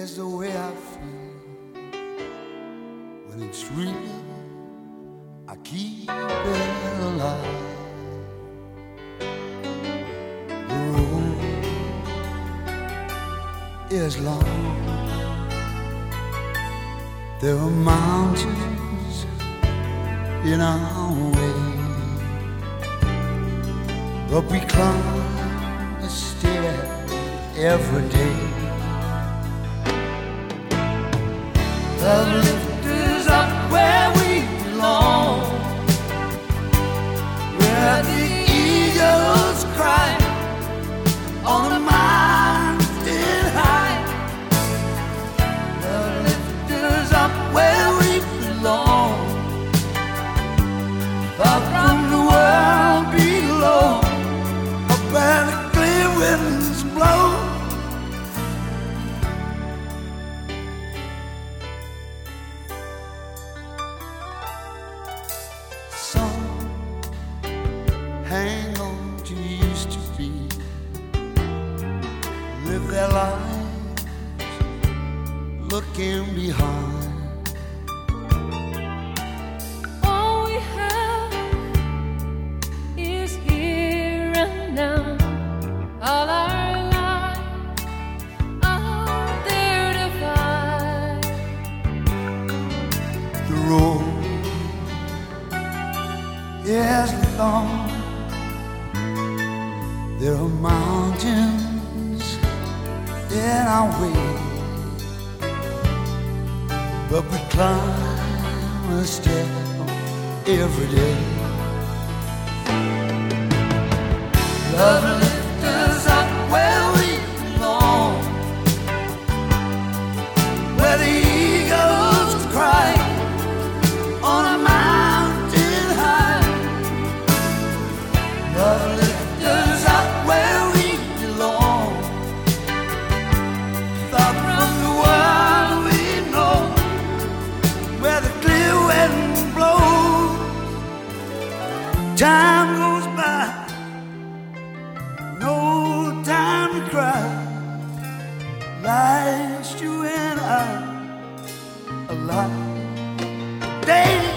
is the way I feel. When it's real, I keep it alive. The road is long. There are mountains in our way, but we climb a stair every day. Love lift us up where we belong, where the eagles cry on the mountain high. Love lift us up where we belong, far from the world below, up where the clear winds blow. Some hang on to used to be, live their lives looking behind. All we have is here and now. All our lives out there to find. The road is long. There are mountains in our way, but we climb a step every day. Love lifts us up where we belong, where the eagles cry on a mountain high. Love lifts us up where we belong, far from the world we know, where the clear wind blows. Time goes by, no time to cry. Life's you and I alive. Days